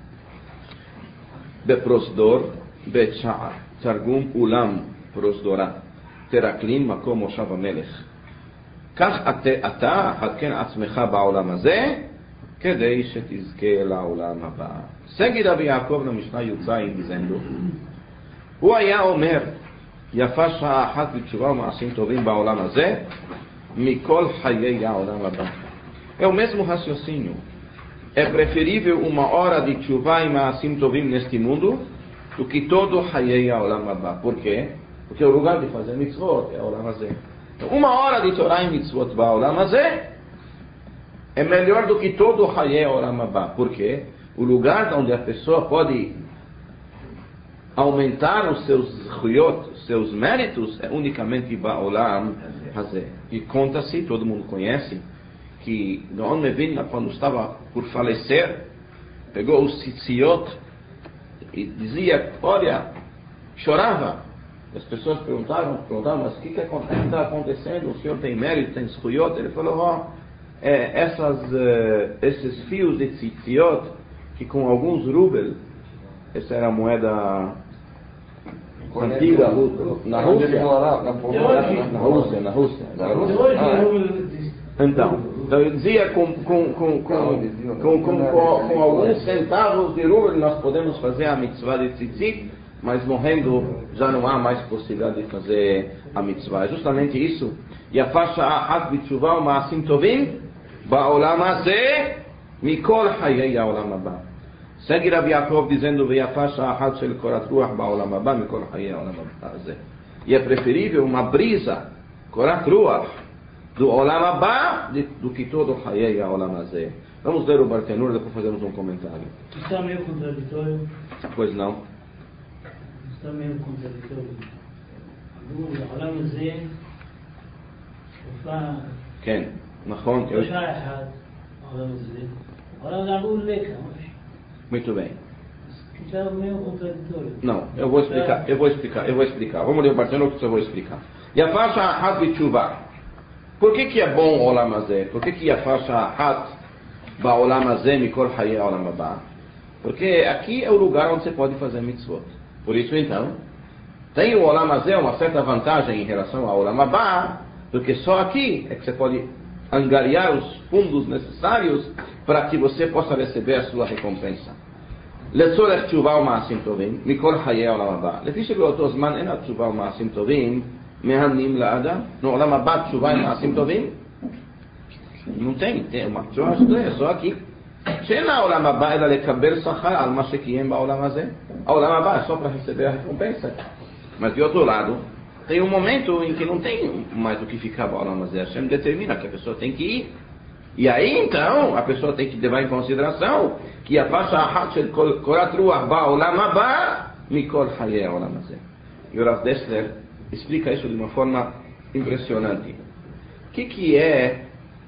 Beprosdor, Betsha'ar, Targum Ulam Prosdora, Teraklim Makom Moshav HaMelech. כך אתה התקן עצמך בעולם הזה, כדי שתזכה לעולם הבא. סגי רבי יעקב למשנה י"ז dizendo, הוא היה אומר, יפה שעה אחת בתשובה ומעשים טובים בעולם הזה, מכל חיי העולם הבא. É o mesmo raciocínio. É preferível uma hora de tshuva e ma'asim tovim neste mundo do que todo hayei ha'olam haba. Por quê? Porque o lugar de fazer mitzvot é o Olam Hazeh. Então, uma hora de Torah e mitzvot ba'olam Hazeh é melhor do que todo hayei ha'olam haba. Por quê? O lugar onde a pessoa pode aumentar os seus zchuyot, os seus méritos, é unicamente ba'olam Hazeh. E conta-se, todo mundo conhece, que Gaon Mevilna, quando estava por falecer, pegou os tzitziot e dizia, olha, chorava. As pessoas perguntavam, mas o que está acontecendo? O senhor tem mérito, tem zchuyot? Ele falou, esses fios de tzitziot, que com alguns rubel, essa era a moeda antiga na Rússia. Então, eu dizia, com alguns centavos de rubel nós podemos fazer a mitzvah de tzitzit, mas morrendo já não há mais possibilidade de fazer a mitzvah. É justamente isso. יפה שעה אחת בתשובה ומעשים טובים בעולם הזה מכל חיי העולם הבא. סגי רבי יעקב dizendo ויפה שעה אחת של קורת רוח בעולם הבא מכל חיי העולם הזה. E é preferível uma brisa, קורת רוח, do Olam Haba do que todo Hayei Olam Hazeh. Vamos ler o Bartenura, depois fazemos um comentário.
Está meio contraditório.
Pois não.
Está meio contraditório. O Olam Hazeh
כן, נכון.
שעה אחד העולם הזה. העולם הזה אמור לקה.
Muito bem.
Está meio contraditório.
Não, eu vou explicar. Vamos ler o Bartenura que eu vou explicar. יפה שעה אחת בתשובה. Por que é bom o Olam Hazeh? Por que Yafá Sha'ah Achat ba'olam Hazeh mikol hayei ha'olam haba? Porque aqui é o lugar onde você pode fazer mitzvot. Por isso, então, tem o Olam Hazeh uma certa vantagem em relação ao Olam Haba, porque só aqui é que você pode angariar os fundos necessários para que você possa receber a sua recompensa. לצורך תשובה ומעשים טובים מכל חיי העולם הבא. לפי שבאותו זמן אין התשובה ומעשים טובים מהנים לאדם. No עולם הבא תשובה ומעשים טובים? não tem uma תשובה é só aqui. שאין העולם הבא אלא לקבל שכר על מה שקיים בעולם הזה. העולם הבא é só para receber a recompensa. Mas de outro lado, tem um momento em que não tem mais o que ficar בעולם הזה. Hashem determina que a pessoa tem que ir. E aí então a pessoa tem que levar em consideração que a faixa אחת של קורת רוח בעולם הבא מכל חיי העולם הזה. E o Rav Dessler explica isso de uma forma impressionante. O que é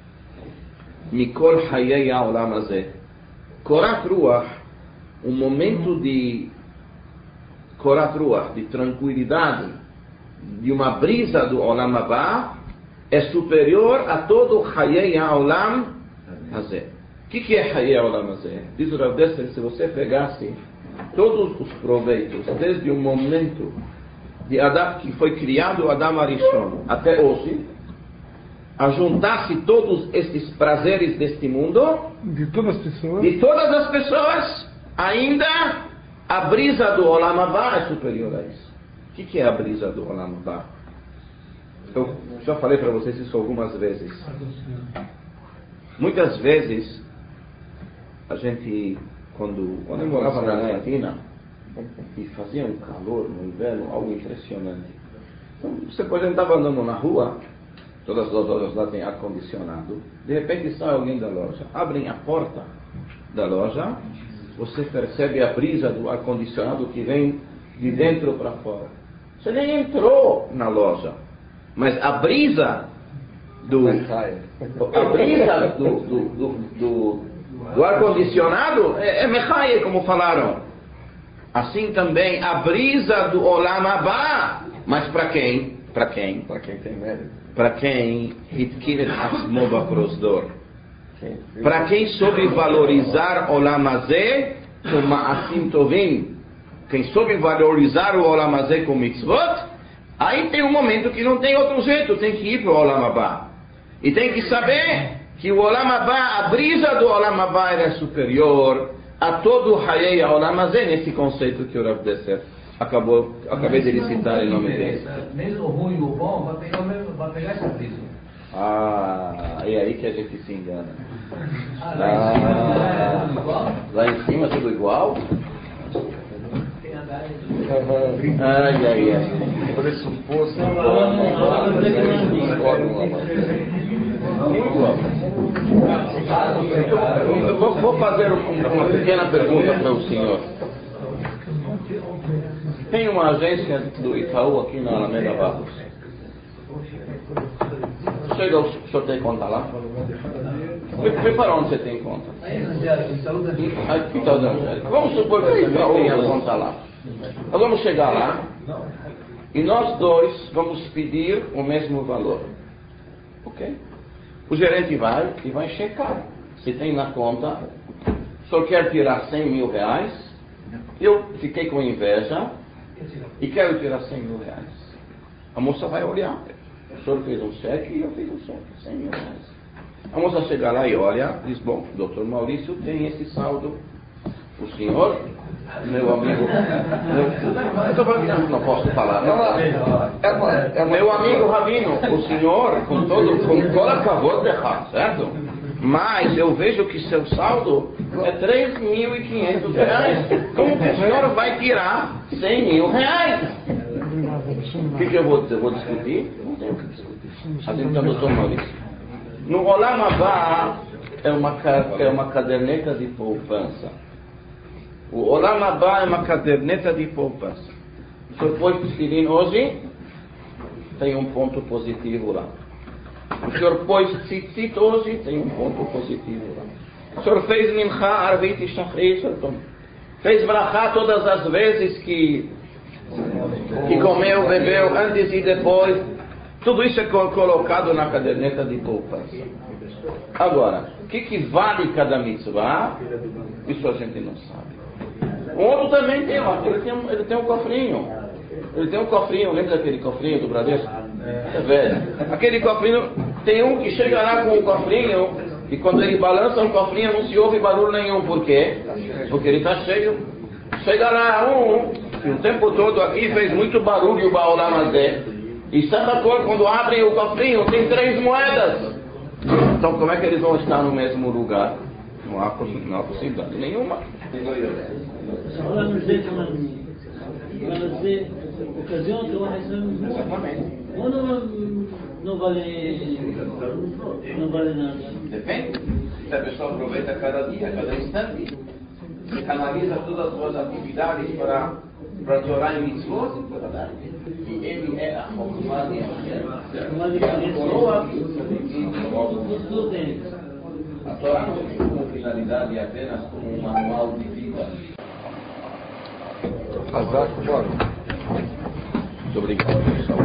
מכל חיי העולם הזה? קורת רוח, momento de קורת רוח, de tranquilidade, de uma brisa do Olam Haba, é superior a todo Hayei HaOlam Hazeh. O que é Hayei HaOlam Hazeh? Diz o Rav Dessler, se você pegasse todos os proveitos, desde o momento de Adam, que foi criado o Adam Arishon, até hoje, ajuntasse todos esses prazeres deste mundo,
de todas as pessoas,
ainda a brisa do Olam Haba é superior a isso. O que é a brisa do Olam Haba? Eu já falei para vocês isso algumas vezes. Muitas vezes, a gente, quando eu morava na Argentina, e fazia um calor no inverno, algo impressionante. Então, você, por exemplo, estava andando na rua, todas as lojas lá têm ar-condicionado, de repente sai alguém da loja, abrem a porta da loja, você percebe a brisa do ar-condicionado que vem de dentro para fora. Você nem entrou na loja, mas a brisa do ar-condicionado é mechaie, como falaram. Assim também a brisa do Olam Haba, mas para quem? Para quem?
Para quem tem mérito.
Para quem hitkiret asmo baprosdor. Para quem soube valorizar Olam Hazeh com ma'asim tovim. Quem soube valorizar o Olam Hazeh com mitzvot, aí tem um momento que não tem outro jeito, tem que ir para o Olam Haba. E tem que saber que o Olam Haba, a brisa do Olam Haba era superior a todo o Hayei Olam Hazeh, nesse conceito que o Rav Desser acabei de citar em nome dele.
Mesmo o ruim e o bom vai pegar essa brisa.
É aí que a gente se engana.
Lá em cima é tudo igual?
Lá em cima tudo igual? Ai.
Pressuposto.
Eu vou fazer uma pequena pergunta para o senhor. Tem uma agência do Itaú aqui na Alameda Barros. Chega, o senhor tem conta lá? Vê para onde você tem conta? Aqui está o Angélico. Vamos supor que você tem a conta lá. Nós vamos chegar lá e nós dois vamos pedir o mesmo valor. Ok? O gerente vai e vai checar se tem na conta. O senhor quer tirar 100 mil reais? Eu fiquei com inveja e quero tirar 100 mil reais. A moça vai olhar. O senhor fez um cheque e eu fiz um cheque, 100 mil reais. A moça chega lá e olha, diz, bom, o doutor Maurício tem esse saldo. O senhor, meu amigo, não posso falar. Meu amigo Rabino, o senhor, com toda a favor de errar, certo? Mas eu vejo que seu saldo é 3.500 reais. Como que o senhor vai tirar 100 mil reais? O que eu vou dizer? Vou discutir? Não tenho o que discutir. Assim, então, doutor Maurício, no Olam Haba é uma caderneta de poupança. O Olam Haba é uma caderneta de poupança. O senhor pôs tefilin hoje, tem um ponto positivo lá. O senhor pôs tzitzit hoje, tem um ponto positivo lá. O senhor fez mincha, arvit e shachrit, fez brachá todas as vezes que comeu, bebeu, antes e depois. Tudo isso é colocado na caderneta de poupança. Agora, o que vale cada mitzvah? Isso a gente não sabe. O outro também tem, ele tem um cofrinho. Ele tem um cofrinho, lembra daquele cofrinho do Bradesco? É velho. Aquele cofrinho, tem um que chega lá com o cofrinho, e quando ele balança o cofrinho não se ouve barulho nenhum. Por quê? Porque ele está cheio. Chega lá que o tempo todo aqui fez muito barulho o Baolam Hazeh. E Santacor, quando abrem o cofrinho, tem 3 moedas. Então como é que eles vão estar no mesmo lugar? Não há possibilidade nenhuma.
Agora nos deixa uma ocasião que eu acho que não vale nada.
Depende. Se a pessoa aproveita cada dia, cada instante, se canaliza todas as suas atividades para Torá e mitzvot, e ele é a Chokhmah de Hashem. A Torá não tem como finalidade apenas como um manual de vida. Muito obrigado, pessoal.